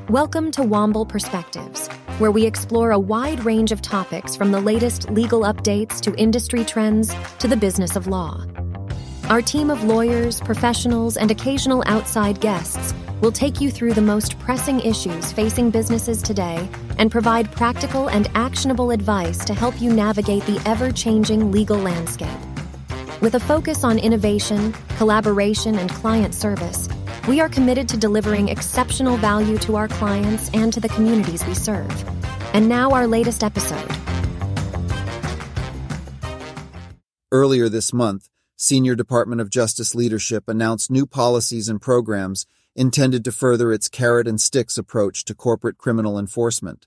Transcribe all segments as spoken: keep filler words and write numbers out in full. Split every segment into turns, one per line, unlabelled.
Welcome to Womble Perspectives, where we explore a wide range of topics from the latest legal updates to industry trends to the business of law. Our team of lawyers, professionals, and occasional outside guests will take you through the most pressing issues facing businesses today and provide practical and actionable advice to help you navigate the ever-changing legal landscape. With a focus on innovation, collaboration, and client service, we are committed to delivering exceptional value to our clients and to the communities we serve. And now our latest episode.
Earlier this month, Senior Department of Justice leadership announced new policies and programs intended to further its carrot and sticks approach to corporate criminal enforcement.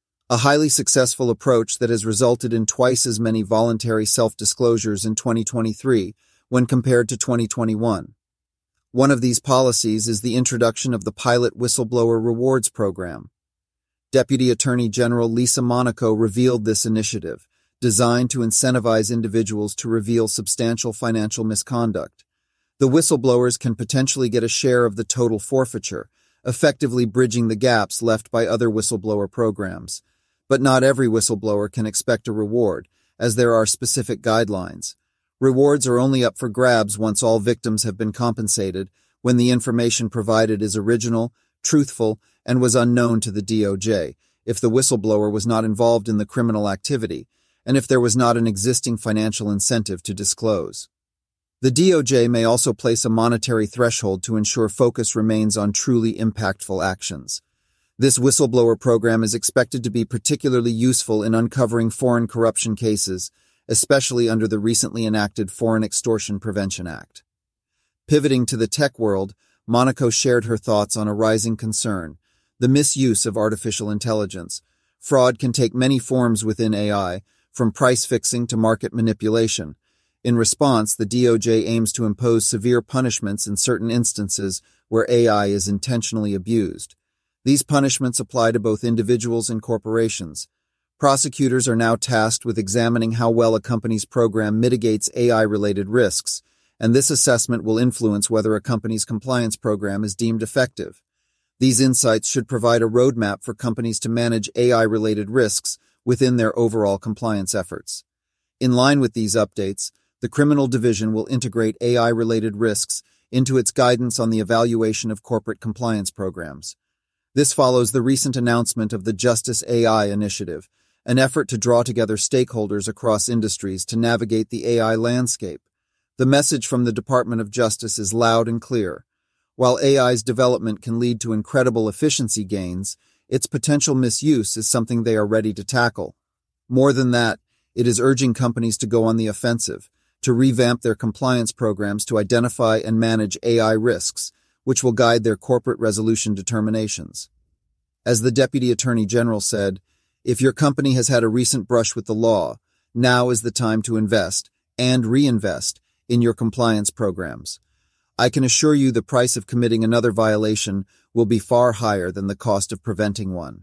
A highly successful approach that has resulted in twice as many voluntary self-disclosures in twenty twenty-three when compared to twenty twenty-one. One of these policies is the introduction of the Pilot Whistleblower Rewards Program. Deputy Attorney General Lisa Monaco revealed this initiative, designed to incentivize individuals to reveal substantial financial misconduct. The whistleblowers can potentially get a share of the total forfeiture, effectively bridging the gaps left by other whistleblower programs. But not every whistleblower can expect a reward, as there are specific guidelines. Rewards are only up for grabs once all victims have been compensated, when the information provided is original, truthful, and was unknown to the D O J, if the whistleblower was not involved in the criminal activity, and if there was not an existing financial incentive to disclose. The D O J may also place a monetary threshold to ensure focus remains on truly impactful actions. This whistleblower program is expected to be particularly useful in uncovering foreign corruption cases, especially under the recently enacted Foreign Extortion Prevention Act. Pivoting to the tech world, Monaco shared her thoughts on a rising concern: the misuse of artificial intelligence. Fraud can take many forms within A I, from price fixing to market manipulation. In response, the D O J aims to impose severe punishments in certain instances where A I is intentionally abused. These punishments apply to both individuals and corporations. Prosecutors are now tasked with examining how well a company's program mitigates A I-related risks, and this assessment will influence whether a company's compliance program is deemed effective. These insights should provide a roadmap for companies to manage A I-related risks within their overall compliance efforts. In line with these updates, the Criminal Division will integrate A I-related risks into its guidance on the evaluation of corporate compliance programs. This follows the recent announcement of the Justice A I Initiative, an effort to draw together stakeholders across industries to navigate the A I landscape. The message from the Department of Justice is loud and clear. While A I's development can lead to incredible efficiency gains, its potential misuse is something they are ready to tackle. More than that, it is urging companies to go on the offensive, to revamp their compliance programs to identify and manage A I risks, which will guide their corporate resolution determinations. As the Deputy Attorney General said, if your company has had a recent brush with the law, now is the time to invest and reinvest in your compliance programs. I can assure you the price of committing another violation will be far higher than the cost of preventing one.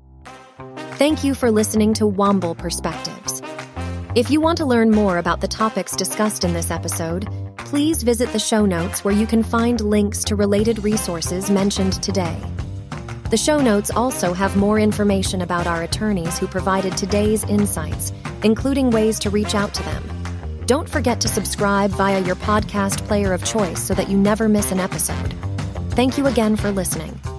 Thank you for listening to Womble Perspectives. If you want to learn more about the topics discussed in this episode, please visit the show notes where you can find links to related resources mentioned today. The show notes also have more information about our attorneys who provided today's insights, including ways to reach out to them. Don't forget to subscribe via your podcast player of choice so that you never miss an episode. Thank you again for listening.